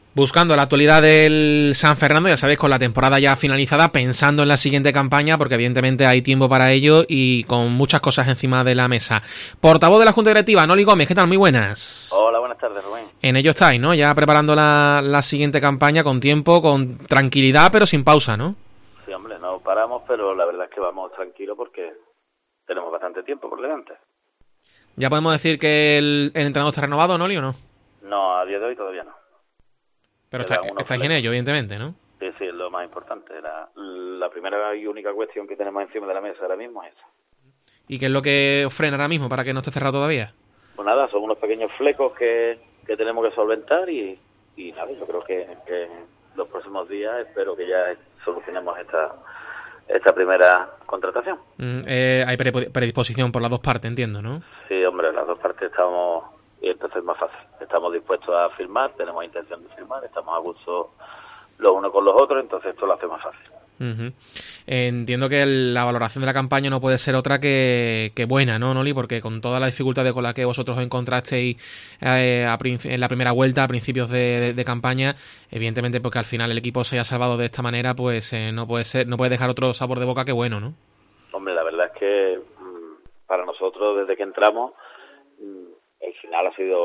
Buscando la actualidad del San Fernando, ya sabéis, con la temporada ya finalizada, pensando en la siguiente campaña, porque evidentemente hay tiempo para ello y con muchas cosas encima de la mesa. Portavoz de la Junta Directiva, Noli Gómez, ¿qué tal? Muy buenas. Hola, buenas tardes, Rubén. En ello estáis, ¿no? Ya preparando la siguiente campaña con tiempo, con tranquilidad, pero sin pausa, ¿no? Sí, hombre, no paramos, pero la verdad es que vamos tranquilos porque tenemos bastante tiempo por delante. ¿Ya podemos decir que el entrenador está renovado, Noli, o no? No, a día de hoy todavía no. Pero estáis en ello, evidentemente, ¿no? Sí, es lo más importante. La primera y única cuestión que tenemos encima de la mesa ahora mismo es esa. ¿Y qué es lo que os frena ahora mismo para que no esté cerrado todavía? Pues nada, son unos pequeños flecos que tenemos que solventar y nada, yo creo que los próximos días espero que ya solucionemos esta primera contratación. Hay predisposición por las dos partes, entiendo, ¿no? Sí, hombre, las dos partes estamos, y entonces es más fácil. Estamos dispuestos a firmar, tenemos intención de firmar, estamos a gusto los unos con los otros, entonces esto lo hace más fácil. Entiendo que la valoración de la campaña no puede ser otra que buena, ¿no, Noli? Porque con toda la dificultad con la que vosotros os encontrasteis en la primera vuelta, a principios de campaña, evidentemente porque al final el equipo se haya salvado de esta manera, pues no puede dejar otro sabor de boca que bueno, ¿no? Hombre, la verdad es que para nosotros desde que entramos el final ha sido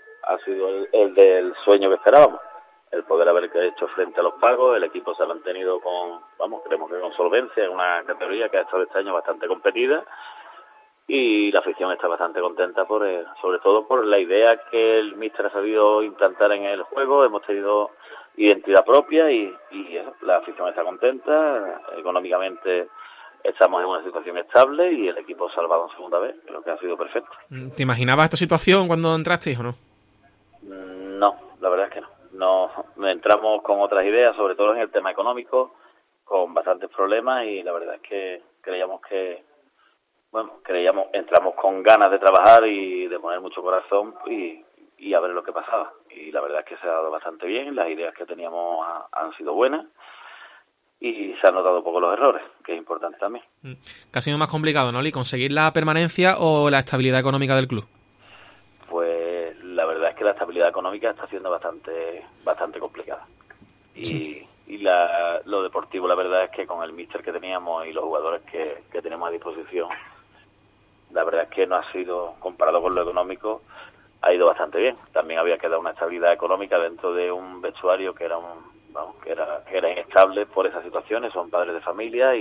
el del sueño que esperábamos. El poder haber hecho frente a los pagos, el equipo se ha mantenido creemos que con solvencia, en una categoría que ha estado este año bastante competida y la afición está bastante contenta sobre todo por la idea que el míster ha sabido implantar en el juego. Hemos tenido identidad propia y la afición está contenta, económicamente estamos en una situación estable y el equipo salvado en segunda vez, creo que ha sido perfecto. ¿Te imaginabas esta situación cuando entrasteis o no? No, la verdad es que no. No, entramos con otras ideas, sobre todo en el tema económico, con bastantes problemas y la verdad es que entramos con ganas de trabajar y de poner mucho corazón y a ver lo que pasaba. Y la verdad es que se ha dado bastante bien, las ideas que teníamos han sido buenas y se han notado un poco los errores, que es importante también. ¿Qué ha sido más complicado, Noli, conseguir la permanencia o la estabilidad económica del club? Pues la verdad es que la estabilidad económica está siendo bastante complicada. Y lo deportivo, la verdad es que con el míster que teníamos y los jugadores que tenemos a disposición, la verdad es que no ha sido, comparado con lo económico, ha ido bastante bien. También había que dar una estabilidad económica dentro de un vestuario que era inestable por esas situaciones. Son padres de familia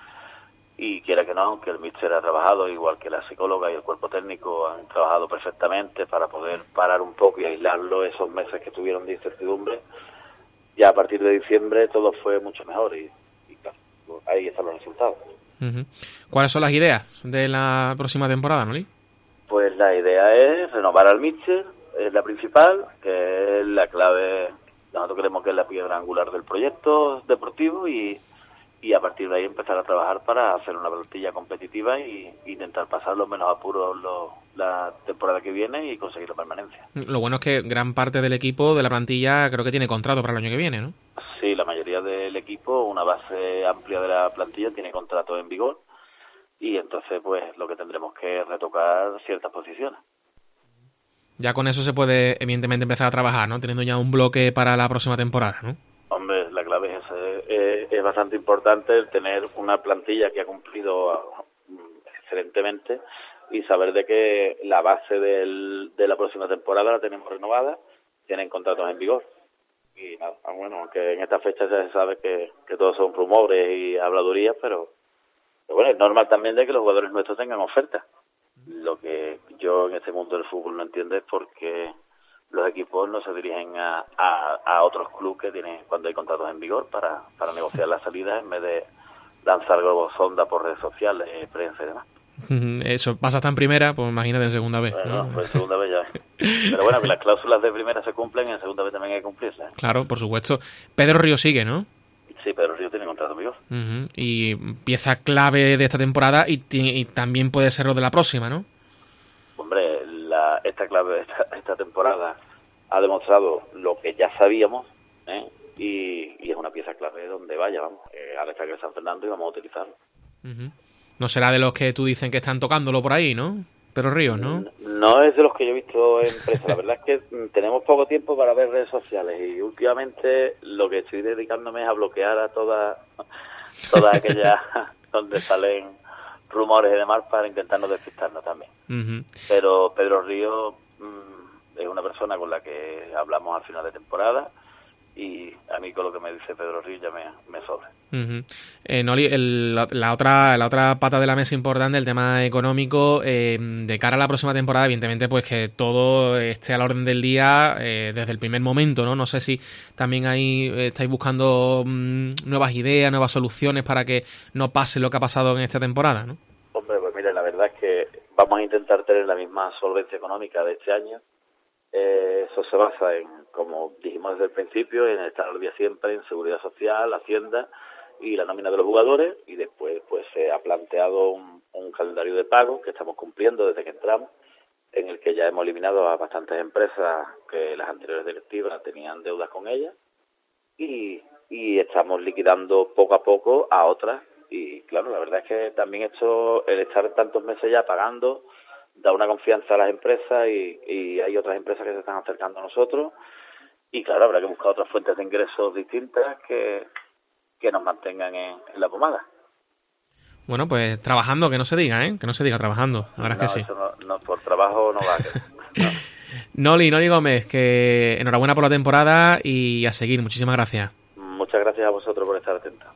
y quiera que no, aunque el míster ha trabajado, igual que la psicóloga y el cuerpo técnico han trabajado perfectamente para poder parar un poco y aislarlo esos meses que tuvieron de incertidumbre, ya a partir de diciembre todo fue mucho mejor y claro, ahí están los resultados. ¿Cuáles son las ideas de la próxima temporada, Noli? Pues la idea es renovar al míster, es la principal, que es la clave. Nosotros creemos que es la piedra angular del proyecto deportivo y a partir de ahí empezar a trabajar para hacer una plantilla competitiva y intentar pasar los menos apuros la temporada que viene y conseguir la permanencia. Lo bueno es que gran parte del equipo, de la plantilla, creo que tiene contrato para el año que viene, ¿no? Sí, la mayoría del equipo, una base amplia de la plantilla, tiene contrato en vigor y entonces pues lo que tendremos que retocar ciertas posiciones. Ya con eso se puede evidentemente empezar a trabajar, ¿no? Teniendo ya un bloque para la próxima temporada, ¿no? Hombre, la clave es esa. Es bastante importante el tener una plantilla que ha cumplido excelentemente y saber de que la base de la próxima temporada la tenemos renovada, tienen contratos en vigor. Y nada, bueno, aunque en esta fecha ya se sabe que todos son rumores y habladurías, pero bueno, es normal también de que los jugadores nuestros tengan ofertas. Lo que yo en este mundo del fútbol no entiendo es por qué los equipos no se dirigen a otros clubes que tienen cuando hay contratos en vigor para negociar las salidas en vez de lanzar globos sonda por redes sociales, prensa y demás. Eso pasa hasta en primera, pues imagínate en segunda vez. Bueno, pues en segunda vez ya. Pero bueno, que las cláusulas de primera se cumplen y en segunda vez también hay que cumplirlas. Claro, por supuesto. Pedro Río sigue, ¿no? Sí, Pedro Río tiene contrato en vigor. Y pieza clave de esta temporada y también puede ser lo de la próxima, ¿no? Hombre, esta clave esta temporada ha demostrado lo que ya sabíamos, y es una pieza clave donde vaya, vamos. Ahora está aquí en San Fernando y vamos a utilizarlo. No será de los que tú dicen que están tocándolo por ahí, ¿no? Pedro Ríos, ¿no? No es de los que yo he visto en prensa. La verdad es que tenemos poco tiempo para ver redes sociales y últimamente lo que estoy dedicándome es a bloquear a todas aquellas donde salen rumores y demás para intentarnos despistarnos también. Pero Pedro Ríos es una persona con la que hablamos al final de temporada y a mí con lo que me dice Pedro Ríos ya me sobra. Noli, la otra pata de la mesa importante, el tema económico, de cara a la próxima temporada, evidentemente pues que todo esté a la orden del día desde el primer momento, ¿no? No sé si también ahí estáis buscando nuevas ideas, nuevas soluciones para que no pase lo que ha pasado en esta temporada, ¿no? Hombre, pues mira, la verdad es que vamos a intentar tener la misma solvencia económica de este año. Eso se basa en, como dijimos desde el principio, en estar al día siempre en seguridad social, hacienda y la nómina de los jugadores, y después pues se ha planteado un calendario de pagos que estamos cumpliendo desde que entramos, en el que ya hemos eliminado a bastantes empresas que las anteriores directivas tenían deudas con ellas y estamos liquidando poco a poco a otras. Y claro, la verdad es que también esto, el estar tantos meses ya pagando, da una confianza a las empresas y hay otras empresas que se están acercando a nosotros y claro, habrá que buscar otras fuentes de ingresos distintas que nos mantengan en la pomada. Bueno, pues trabajando, que no se diga, que no se diga trabajando, la verdad es que sí. Eso no, por trabajo no va a ser. No. Noli Gómez, que enhorabuena por la temporada y a seguir, muchísimas gracias. Muchas gracias a vosotros por estar atentos.